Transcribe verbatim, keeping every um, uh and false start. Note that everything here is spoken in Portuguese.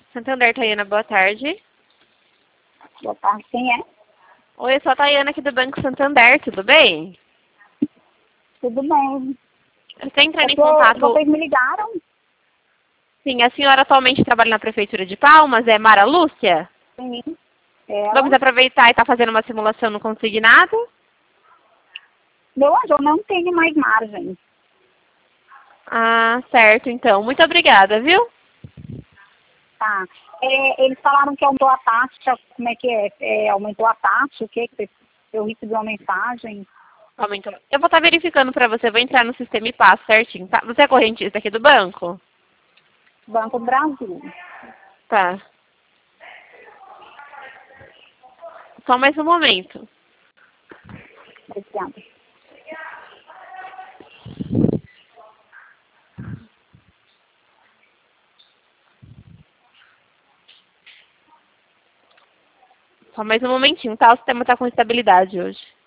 Santander, Tayana, boa tarde. Boa tarde, quem é? Oi, eu sou a Tayana aqui do Banco Santander, tudo bem? Tudo bem. Eu estou entrando É em que contato... vocês me ligaram? Sim, a senhora atualmente trabalha na Prefeitura de Palmas, é Mara Lúcia? Sim. Ela? Vamos aproveitar e estar fazendo uma simulação no consignado? Meu anjo, eu não tenho mais margem. Ah, certo, então. Muito obrigada, viu? Tá. É, eles falaram que aumentou a taxa. Como é que é? É, aumentou a taxa? O que? Eu recebi uma mensagem. Aumentou. Eu vou estar verificando para você, vou entrar no sistema e passo certinho, tá? Você é correntista aqui do banco? Banco do Brasil. Tá. Só mais um momento. Obrigada. Só mais um momentinho, tá? O sistema está com estabilidade hoje.